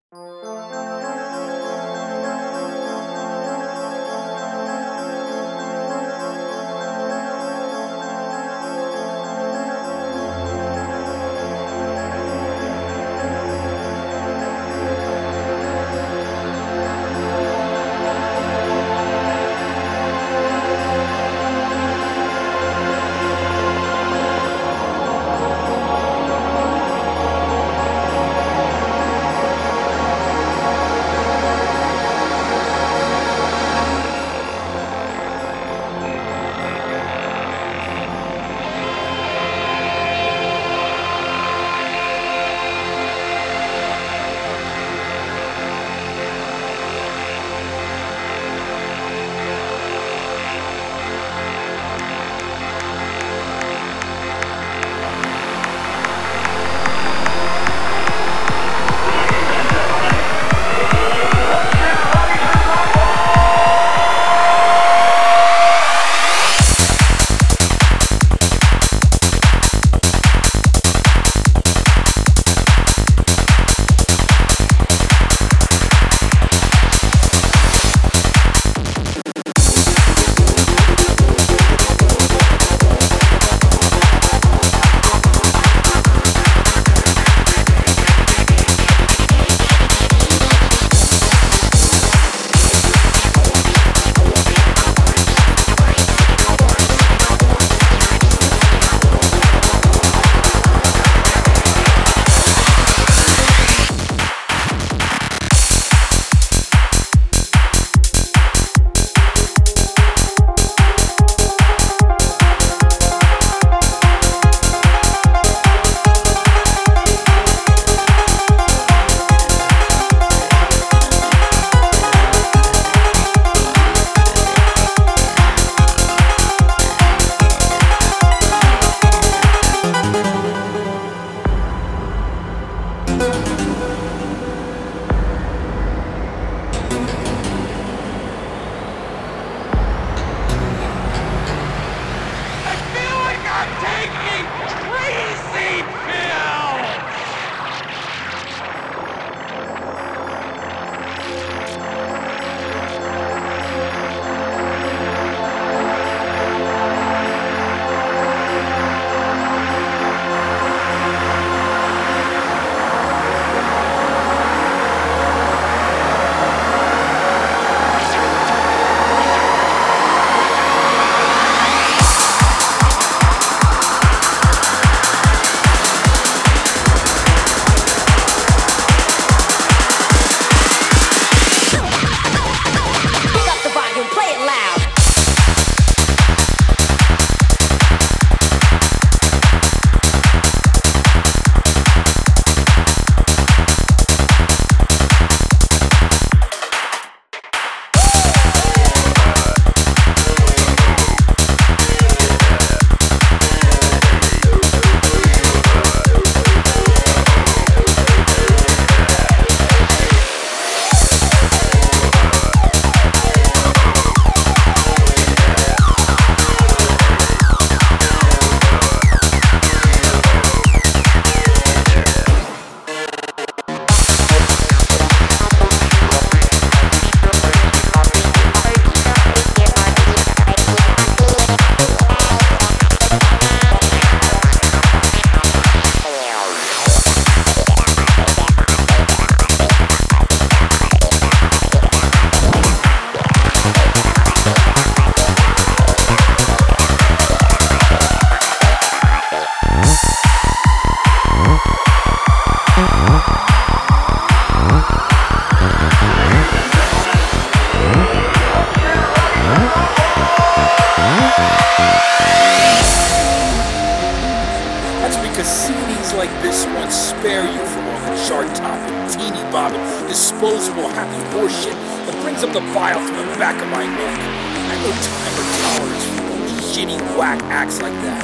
spare you from all the chart-topping, teeny-bobbing, disposable happy horseshit that brings up the bile from the back of my neck. I have no time or tolerance for shitty, whack acts like that.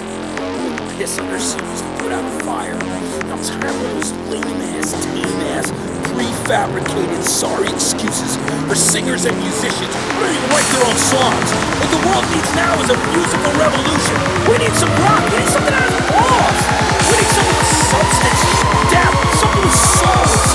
Piss on their suits to put out a fire. I'm tired of those lame-ass, tame-ass, prefabricated sorry excuses for singers and musicians who don't even write their own songs. What the world needs now is a musical revolution. We need some rock. We need something that has balls. We need something with substance, depth, something with soul.